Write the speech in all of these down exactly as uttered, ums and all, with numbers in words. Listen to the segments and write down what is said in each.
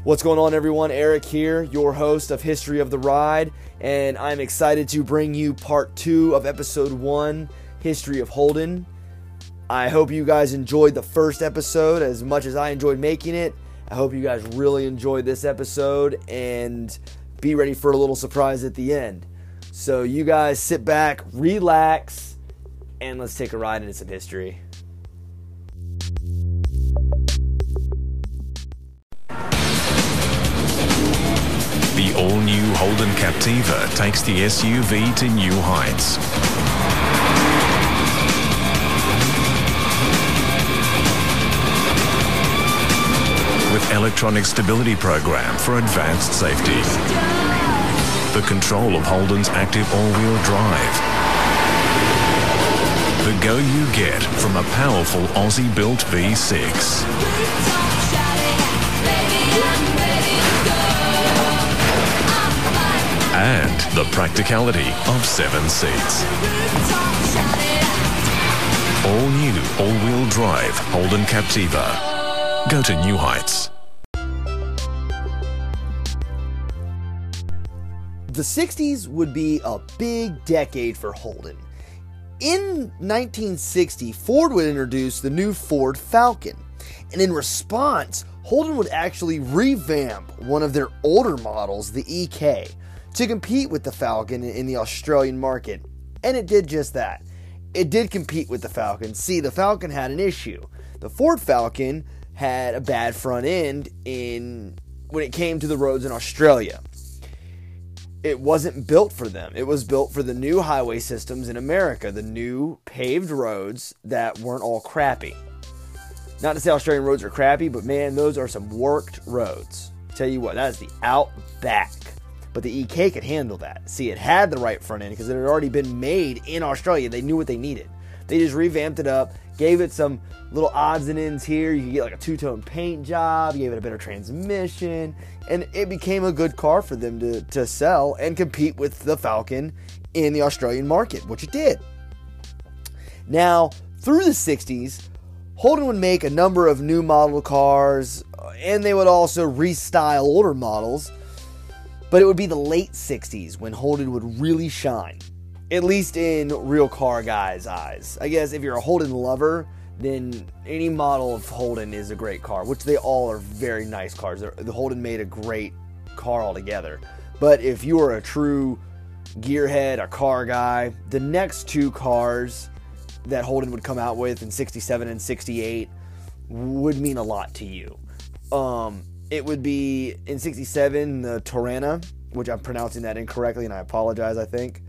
What's going on, everyone? Eric here, your host of History of the Ride, and I'm excited to bring you part two of episode one, History of Holden. I hope you guys enjoyed the first episode as much as I enjoyed making it. I hope you guys really enjoyed this episode and be ready for a little surprise at the end. So you guys sit back, relax, and let's take a ride into some history. The all-new Holden Captiva takes the S U V to new heights. With electronic stability program for advanced safety. The control of Holden's active all-wheel drive. The go you get from a powerful Aussie-built V six. And the practicality of seven seats. All new, all-wheel drive Holden Captiva. Go to new heights. The sixties would be a big decade for Holden. In nineteen sixty, Ford would introduce the new Ford Falcon. And in response, Holden would actually revamp one of their older models, the E K, to compete with the Falcon in the Australian market. And it did just that. It did compete with the Falcon. See, the Falcon had an issue. The Ford Falcon had a bad front end in when it came to the roads in Australia. It wasn't built for them. It was built for the new highway systems in America, the new paved roads that weren't all crappy. Not to say Australian roads are crappy, but man, those are some worked roads. Tell you what, that is the outback. But the E K could handle that. See, it had the right front end because it had already been made in Australia. They knew what they needed. They just revamped it up, gave it some little odds and ends here. You could get like a two-tone paint job, gave it a better transmission, and it became a good car for them to, to sell and compete with the Falcon in the Australian market, which it did. Now, through the sixties, Holden would make a number of new model cars, and they would also restyle older models. But it would be the late sixties when Holden would really shine, at least in real car guys' eyes. I guess if you're a Holden lover, then any model of Holden is a great car, which they all are very nice cars. The Holden made a great car altogether. But if you are a true gearhead, a car guy, the next two cars that Holden would come out with in sixty-seven and sixty-eight would mean a lot to you. Um... It would be, in sixty-seven, the Torana, which I'm pronouncing that incorrectly, and I apologize, I think.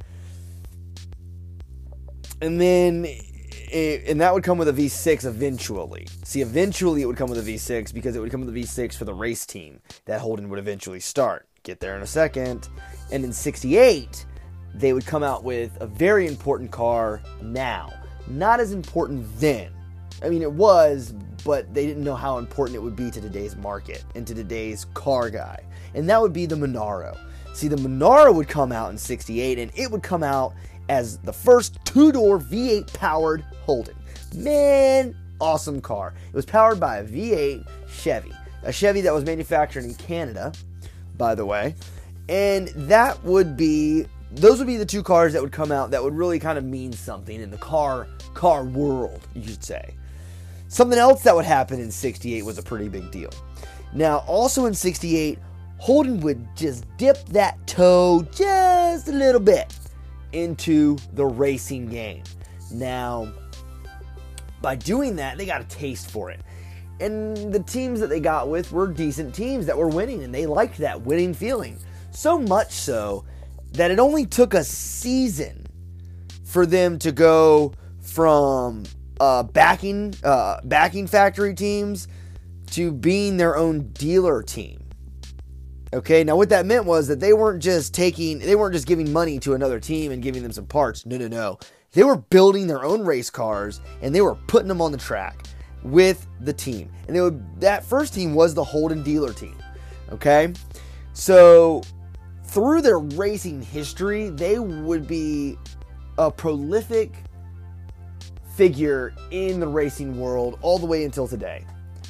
And then, it, and that would come with a V six eventually. See, eventually it would come with a V six because it would come with a V six for the race team that Holden would eventually start. Get there in a second. And in sixty-eight, they would come out with a very important car now. Not as important then. I mean, it was, but they didn't know how important it would be to today's market and to today's car guy. And that would be the Monaro. See, the Monaro would come out in sixty-eight, and it would come out as the first two-door V eight powered Holden. Man, awesome car. It was powered by a V eight Chevy. A Chevy that was manufactured in Canada, by the way. And that would be, those would be the two cars that would come out that would really kind of mean something in the car, car world, you should say. Something else that would happen in sixty-eight was a pretty big deal. Now, also in sixty-eight, Holden would just dip that toe just a little bit into the racing game. Now, by doing that, they got a taste for it. And the teams that they got with were decent teams that were winning, and they liked that winning feeling. So much so that it only took a season for them to go from Uh, backing uh, backing factory teams to being their own dealer team. Okay, now what that meant was that they weren't just taking, they weren't just giving money to another team and giving them some parts. No, no, no. They were building their own race cars and they were putting them on the track with the team. And they would, that first team was the Holden dealer team. Okay, so through their racing history, they would be a prolific figure in the racing world all the way until today.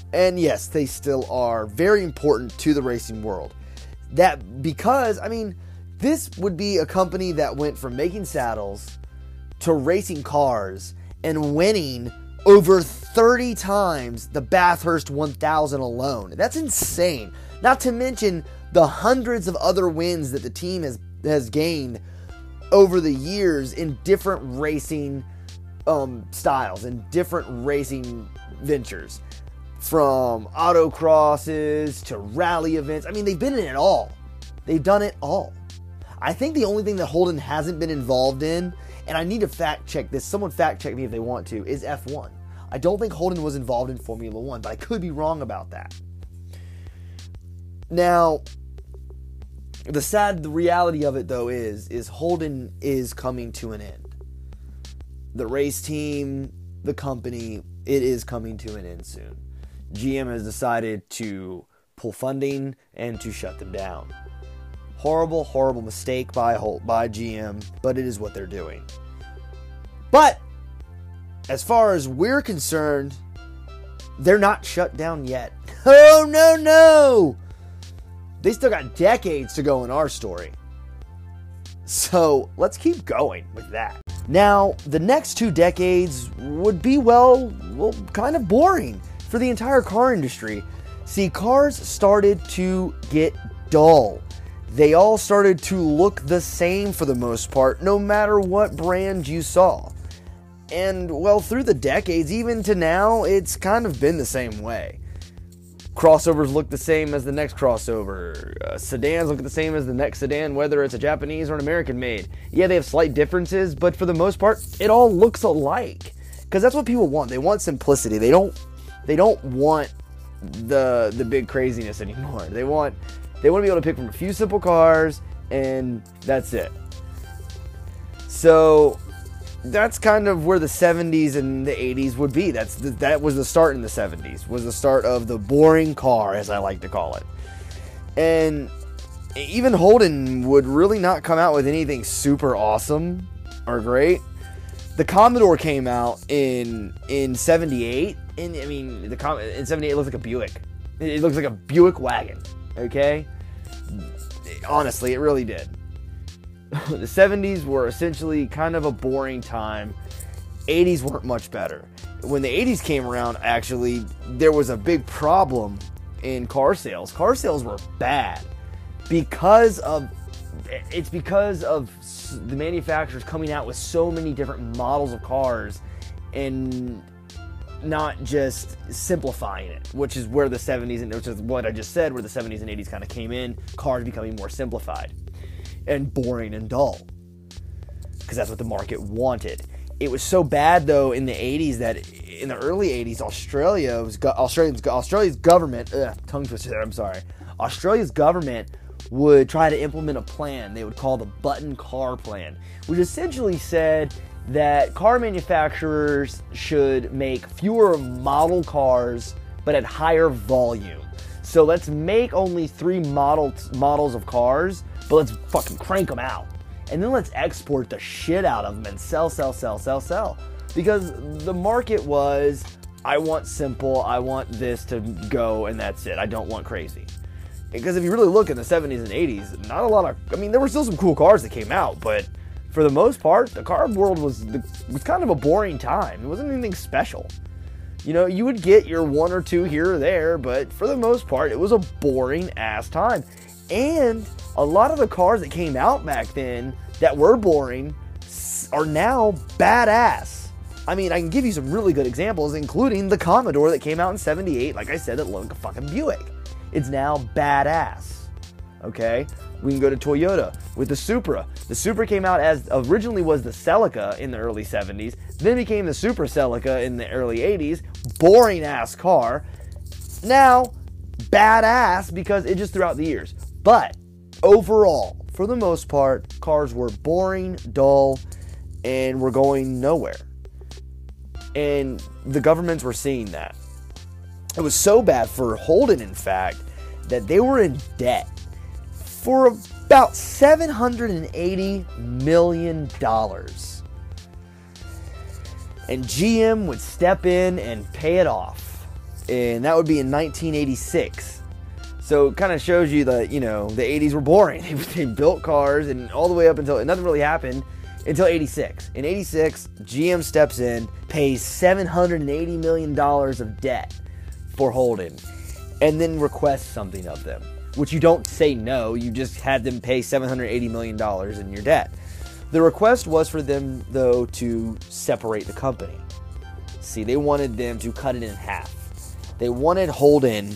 And yes, they still are very important to the racing world. That because, I mean, this would be a company that went from making saddles to racing cars and winning over thirty times the Bathurst one thousand alone. That's insane. Not to mention the hundreds of other wins that the team has, has gained over the years in different racing um, styles and different racing ventures. From autocrosses to rally events. I mean, they've been in it all. They've done it all. I think the only thing that Holden hasn't been involved in, and I need to fact check this, someone fact check me if they want to, is F one. I don't think Holden was involved in Formula One, but I could be wrong about that. Now, the sad the reality of it, though, is, is Holden is coming to an end. The race team, the company, it is coming to an end soon. G M has decided to pull funding and to shut them down. Horrible, horrible mistake by Holt, by G M, but it is what they're doing. But as far as we're concerned, they're not shut down yet. Oh, no, no! They still got decades to go in our story. So let's keep going with that. Now, the next two decades would be, well, well, kind of boring for the entire car industry. See, cars started to get dull. They all started to look the same for the most part, no matter what brand you saw. And, well, through the decades, even to now, it's kind of been the same way. Crossovers look the same as the next crossover. Uh, sedans look the same as the next sedan, whether it's a Japanese or an American made. Yeah, they have slight differences, but for the most part, it all looks alike. Because that's what people want. They want simplicity. They don't They don't want the the big craziness anymore. They want they want to be able to pick from a few simple cars, and that's it. So that's kind of where the seventies and the eighties would be. That's the, that was the start in the seventies. Was the start of the boring car, as I like to call it. And even Holden would really not come out with anything super awesome or great. The Commodore came out in in seventy-eight, and I mean, the Com- in seventy-eight it looks like a Buick. It looks like a Buick wagon, okay? Honestly, it really did. The seventies were essentially kind of a boring time. eighties weren't much better. When the eighties came around, actually, there was a big problem in car sales. Car sales were bad because of it's because of the manufacturers coming out with so many different models of cars and not just simplifying it, which is where the seventies, and which is what I just said, where the seventies and eighties kind of came in, cars becoming more simplified and boring and dull, because that's what the market wanted. It was so bad, though, in the eighties that in the early eighties, Australia was Australia's Australia's government, ugh, tongue twister there, I'm sorry. Australia's government would try to implement a plan they would call the Button Car Plan, which essentially said that car manufacturers should make fewer model cars but at higher volume. So let's make only three models models of cars, but let's fucking crank them out. And then let's export the shit out of them and sell, sell, sell, sell, sell. Because the market was, I want simple, I want this to go, and that's it. I don't want crazy. Because if you really look in the seventies and eighties, not a lot of, I mean, there were still some cool cars that came out, but for the most part, the car world was was kind of a boring time. It wasn't anything special. You know, you would get your one or two here or there, but for the most part, it was a boring ass time. And a lot of the cars that came out back then that were boring are now badass. I mean, I can give you some really good examples, including the Commodore that came out in seventy-eight, like I said, that looked like a fucking Buick. It's now badass, okay? We can go to Toyota with the Supra. The Supra came out as, originally was the Celica in the early seventies, then became the Supra Celica in the early eighties. Boring ass car. Now, badass because it just throughout the years. But overall, for the most part, cars were boring, dull, and were going nowhere. And the governments were seeing that. It was so bad for Holden, in fact, that they were in debt for about seven hundred eighty million dollars. And G M would step in and pay it off. and that would be in nineteen eighty-six. So it kind of shows you that, you know, the eighties were boring. They, they built cars, and all the way up until, nothing really happened until eighty-six. In eighty-six, G M steps in, pays seven hundred eighty million dollars of debt for Holden, and then requests something of them, which you don't say no, you just had them pay seven hundred eighty million dollars in your debt. The request was for them, though, to separate the company. See, they wanted them to cut it in half. They wanted Holden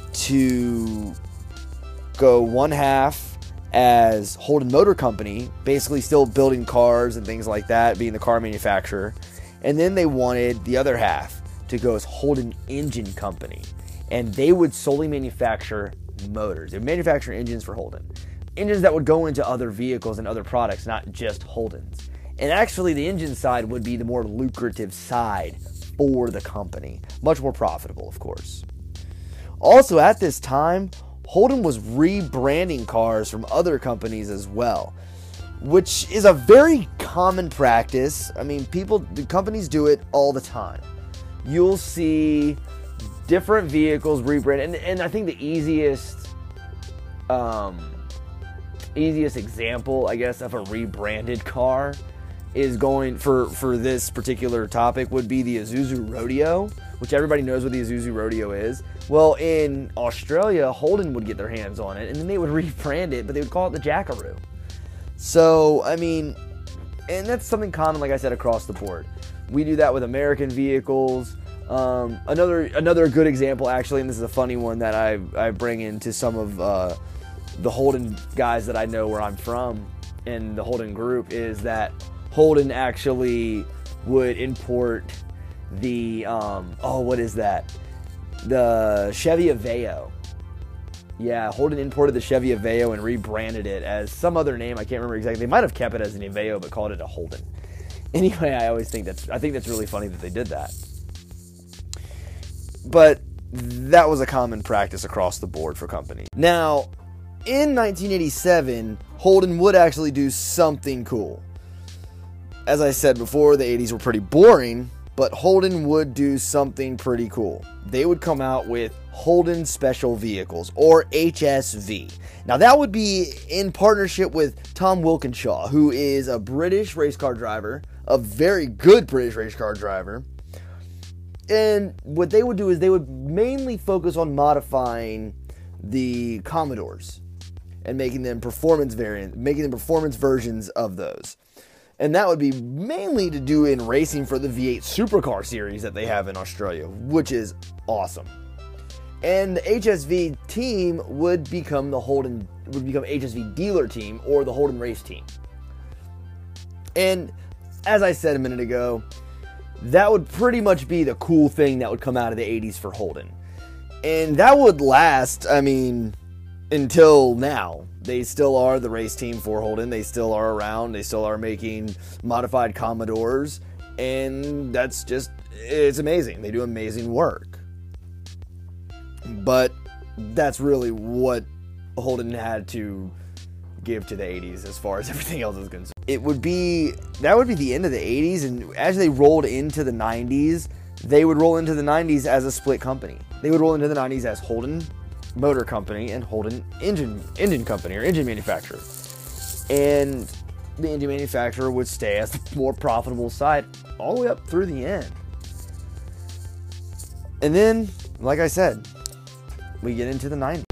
to go one half as Holden Motor Company, basically still building cars and things like that, being the car manufacturer. And then they wanted the other half to go as Holden Engine Company. And they would solely manufacture motors. They would manufacture engines for Holden. Engines that would go into other vehicles and other products, not just Holden's. And actually, the engine side would be the more lucrative side for the company. Much more profitable, of course. Also, at this time, Holden was rebranding cars from other companies as well, which is a very common practice. I mean, people, the companies do it all the time. You'll see different vehicles rebranded, and, and I think the easiest, um, easiest example, I guess, of a rebranded car is going for for this particular topic would be the Isuzu Rodeo, which everybody knows what the Isuzu Rodeo is. Well, in Australia, Holden would get their hands on it, and then they would rebrand it, but they would call it the Jackaroo. So, I mean, and that's something common, like I said, across the board. We do that with American vehicles. Um, another another good example, actually, and this is a funny one that I, I bring into some of uh, the Holden guys that I know where I'm from in the Holden group, is that Holden actually would import the, um, oh, what is that? The Chevy Aveo. Yeah, Holden imported the Chevy Aveo and rebranded it as some other name. I can't remember exactly. They might have kept it as an Aveo, but called it a Holden. Anyway, I always think that's, I think that's really funny that they did that. But that was a common practice across the board for companies. Now, in nineteen eighty-seven, Holden would actually do something cool. As I said before, the eighties were pretty boring, but Holden would do something pretty cool. They would come out with Holden Special Vehicles, or H S V. Now, that would be in partnership with Tom Wilkinshaw, who is a British race car driver, a very good British race car driver. And what they would do is they would mainly focus on modifying the Commodores and making them performance variant, making them performance versions of those. And that would be mainly to do in racing for the V eight Supercar series that they have in Australia, which is awesome. And the H S V team would become the Holden, would become H S V dealer team, or the Holden race team. And as I said a minute ago, that would pretty much be the cool thing that would come out of the eighties for Holden. And that would last, I mean, until now. They still are the race team for Holden. They still are around. They still are making modified Commodores. And that's just, it's amazing. They do amazing work. But that's really what Holden had to give to the eighties as far as everything else is concerned. It would be, that would be the end of the eighties. And as they rolled into the nineties, they would roll into the nineties as a split company. They would roll into the nineties as Holden Motor Company and Holden Engine Engine Company, or engine manufacturer. And the engine manufacturer would stay as the more profitable side all the way up through the end. And then, like I said, we get into the nineties.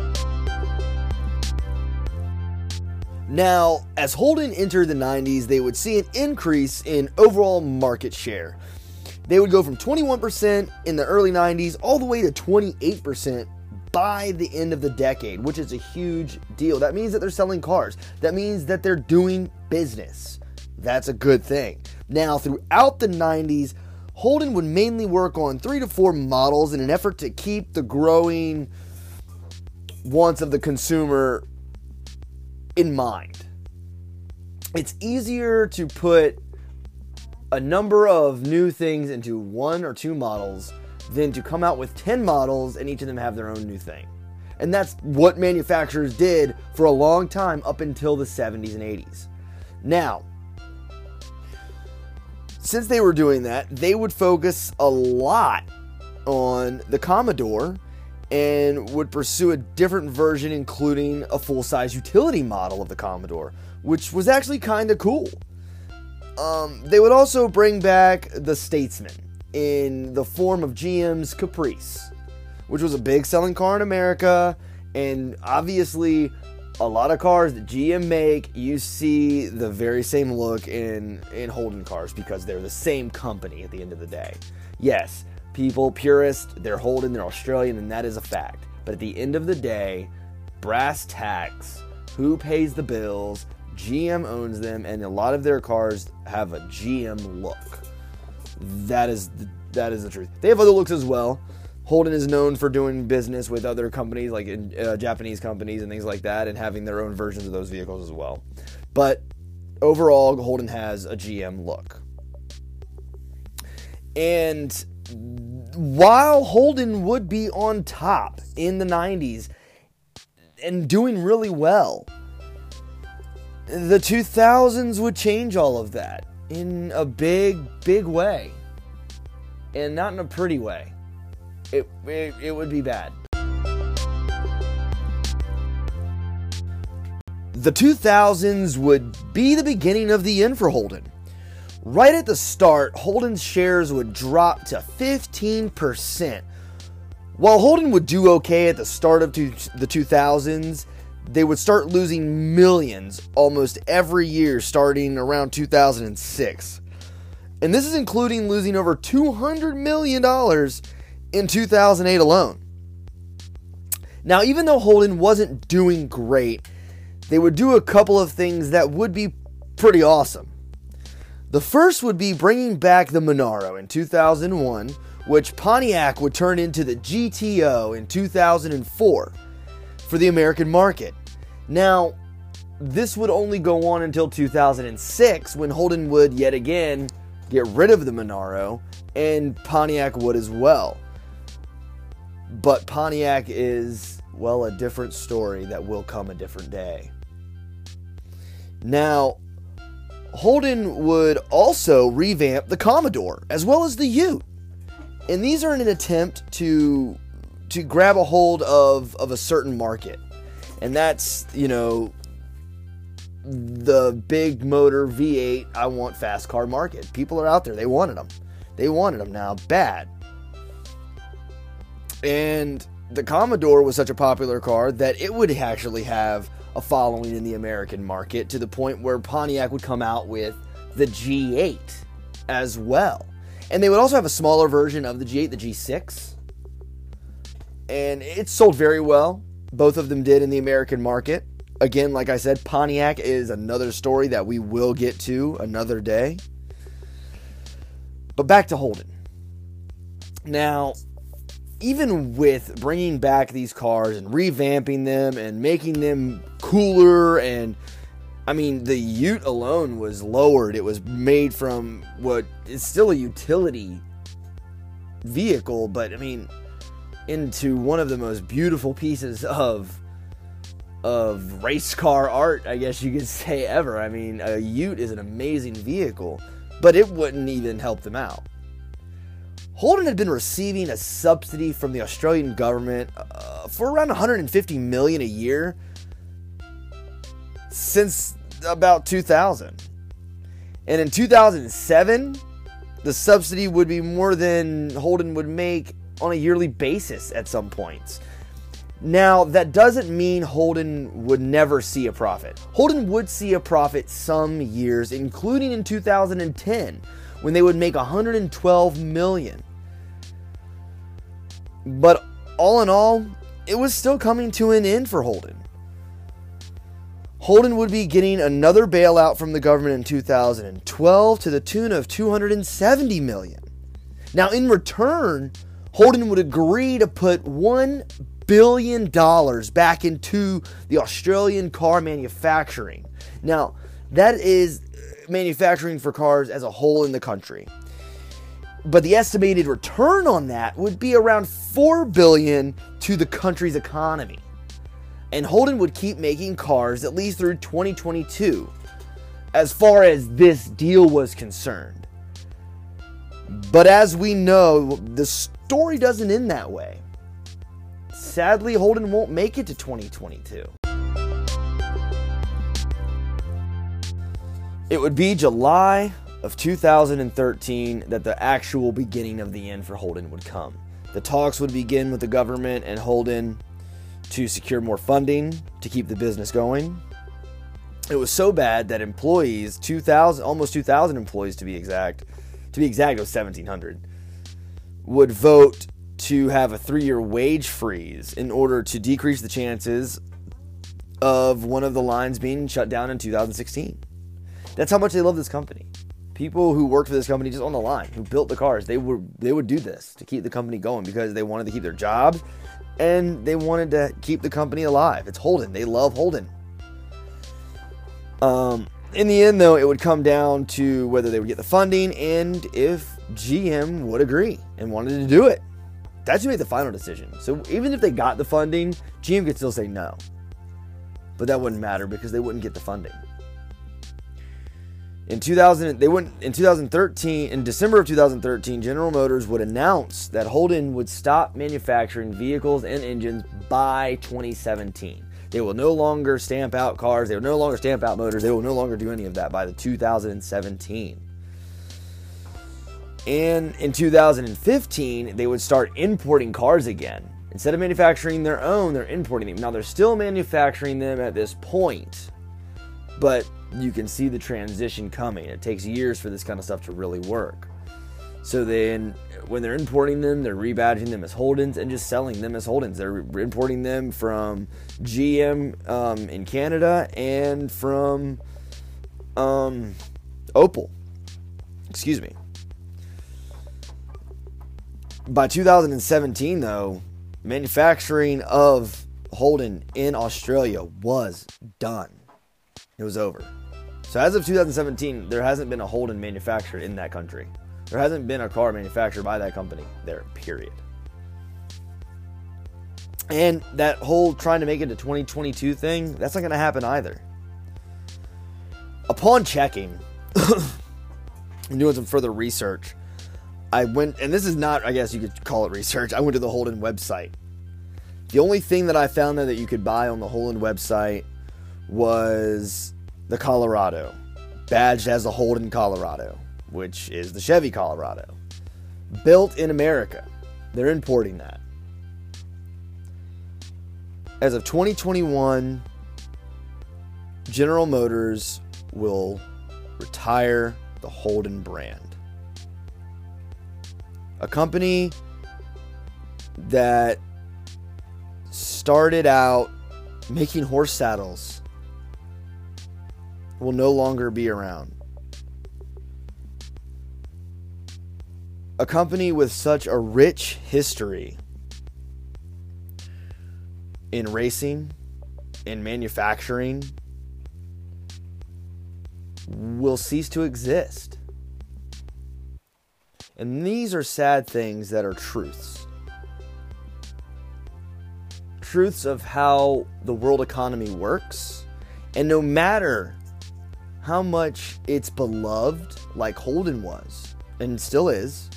Now, as Holden entered the nineties, they would see an increase in overall market share. They would go from twenty-one percent in the early nineties all the way to twenty-eight percent by the end of the decade, which is a huge deal. That means that they're selling cars. That means that they're doing business. That's a good thing. Now, throughout the nineties, Holden would mainly work on three to four models in an effort to keep the growing wants of the consumer in mind. It's easier to put a number of new things into one or two models than to come out with ten models and each of them have their own new thing. And that's what manufacturers did for a long time up until the seventies and eighties. Now, since they were doing that, they would focus a lot on the Commodore and would pursue a different version, including a full-size utility model of the Commodore, which was actually kind of cool. Um, they would also bring back the Statesman in the form of G M's Caprice, which was a big selling car in America, and obviously a lot of cars that G M make, you see the very same look in, in Holden cars because they're the same company at the end of the day. Yes, people, purists, they're Holden, they're Australian, and that is a fact. But at the end of the day, brass tacks, who pays the bills, G M owns them, and a lot of their cars have a G M look. That is the, that is the truth. They have other looks as well. Holden is known for doing business with other companies, like uh, Japanese companies and things like that, and having their own versions of those vehicles as well. But overall, Holden has a G M look. And while Holden would be on top in the nineties and doing really well, the two thousands would change all of that in a big, big way. And not in a pretty way. It, it, it would be bad. The two thousands would be the beginning of the end for Holden. Right at the start, Holden's shares would drop to fifteen percent. While Holden would do okay at the start of two, the two thousands, they would start losing millions almost every year starting around two thousand six. And this is including losing over two hundred million dollars in two thousand eight alone. Now, even though Holden wasn't doing great, they would do a couple of things that would be pretty awesome. The first would be bringing back the Monaro in two thousand one, which Pontiac would turn into the G T O in two thousand four for the American market. Now, this would only go on until two thousand six, when Holden would yet again get rid of the Monaro, and Pontiac would as well. But Pontiac is, well, a different story that will come a different day. Now, Holden would also revamp the Commodore, as well as the Ute. And these are in an attempt to, to grab a hold of, of a certain market. And that's, you know, the big motor V eight, I want fast car market. People are out there. They wanted them. They wanted them now bad. And the Commodore was such a popular car that it would actually have a following in the American market, to the point where Pontiac would come out with the G eight as well. And they would also have a smaller version of the G eight, the G six. And it sold very well. Both of them did in the American market. Again, like I said, Pontiac is another story that we will get to another day. But back to Holden. Now, even with bringing back these cars and revamping them and making them cooler, and I mean, the Ute alone was lowered. It was made from what is still a utility vehicle, but I mean, into one of the most beautiful pieces of of race car art, I guess you could say, ever. I mean, a Ute is an amazing vehicle, but it wouldn't even help them out. Holden had been receiving a subsidy from the Australian government uh, for around one hundred fifty million dollars a year since about two thousand. And in two thousand seven, the subsidy would be more than Holden would make on a yearly basis at some points. Now, that doesn't mean Holden would never see a profit. Holden would see a profit some years, including in two thousand ten, when they would make one hundred twelve million dollars. But all in all, it was still coming to an end for Holden. Holden would be getting another bailout from the government in two thousand twelve to the tune of two hundred seventy million dollars. Now, in return, Holden would agree to put one billion dollars back into the Australian car manufacturing. Now, that is manufacturing for cars as a whole in the country. But the estimated return on that would be around four billion dollars to the country's economy. And Holden would keep making cars at least through twenty twenty-two, as far as this deal was concerned. But as we know, the story doesn't end that way. Sadly, Holden won't make it to twenty twenty-two. It would be July of two thousand thirteen that the actual beginning of the end for Holden would come. The talks would begin with the government and Holden to secure more funding to keep the business going. It was so bad that employees, two thousand, almost two thousand employees to be exact, to be exact, it was seventeen hundred, would vote to have a three-year wage freeze in order to decrease the chances of one of the lines being shut down in two thousand sixteen. That's how much they love this company. People who worked for this company just on the line, who built the cars, they were they would do this to keep the company going because they wanted to keep their jobs and they wanted to keep the company alive. It's Holden. They love Holden. Um, in the end, though, it would come down to whether they would get the funding and if G M would agree and wanted to do it. That's who made the final decision. So even if they got the funding, G M could still say no. But that wouldn't matter because they wouldn't get the funding. In two thousand, they wouldn't. In two thousand thirteen, in December of two thousand thirteen, General Motors would announce that Holden would stop manufacturing vehicles and engines by twenty seventeen. They will no longer stamp out cars. They will no longer stamp out motors. They will no longer do any of that by the two thousand seventeen. And in two thousand fifteen, they would start importing cars again. Instead of manufacturing their own, they're importing them. Now, they're still manufacturing them at this point, but you can see the transition coming. It takes years for this kind of stuff to really work. So then, when they're importing them, they're rebadging them as Holdens and just selling them as Holdens. They're importing them from G M um, in Canada and from um, Opel. Excuse me. By two thousand seventeen, though, manufacturing of Holden in Australia was done. It was over. So as of two thousand seventeen, there hasn't been a Holden manufactured in that country. There hasn't been a car manufactured by that company there, period. And that whole trying to make it to twenty twenty-two thing, that's not going to happen either. Upon checking and doing some further research, I went, and this is not, I guess you could call it research, I went to the Holden website. The only thing that I found there that you could buy on the Holden website was the Colorado, badged as a Holden Colorado, which is the Chevy Colorado. Built in America. They're importing that. As of twenty twenty-one, General Motors will retire the Holden brand. A company that started out making horse saddles will no longer be around. A company with such a rich history in racing, in manufacturing, will cease to exist. And these are sad things that are truths. Truths of how the world economy works. And no matter how much it's beloved, like Holden was, and still is,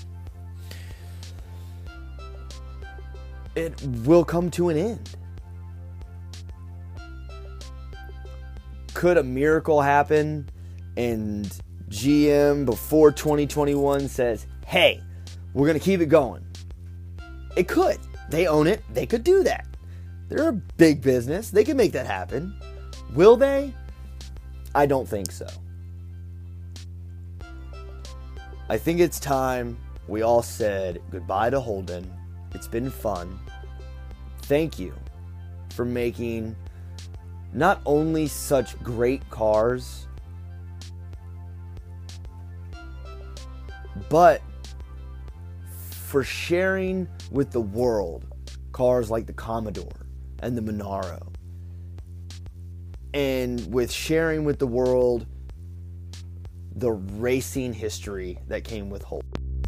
it will come to an end. Could a miracle happen and G M before twenty twenty-one says, hey, we're going to keep it going? It could. They own it. They could do that. They're a big business. They can make that happen. Will they? I don't think so. I think it's time we all said goodbye to Holden. It's been fun. Thank you for making not only such great cars, but for sharing with the world cars like the Commodore and the Monaro. And with sharing with the world the racing history that came with Holden.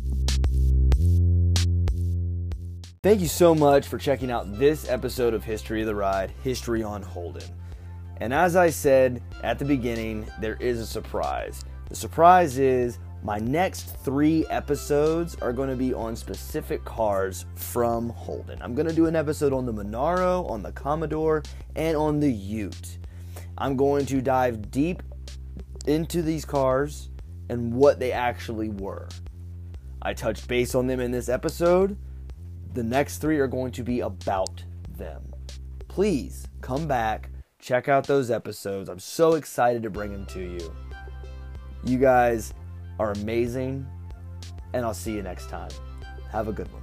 Thank you so much for checking out this episode of History of the Ride, History on Holden. And as I said at the beginning, there is a surprise. The surprise is My next three episodes are going to be on specific cars from Holden. I'm going to do an episode on the Monaro, on the Commodore, and on the Ute. I'm going to dive deep into these cars and what they actually were. I touched base on them in this episode. The next three are going to be about them. Please come back, check out those episodes. I'm so excited to bring them to you. You guys are amazing, and I'll see you next time. Have a good one.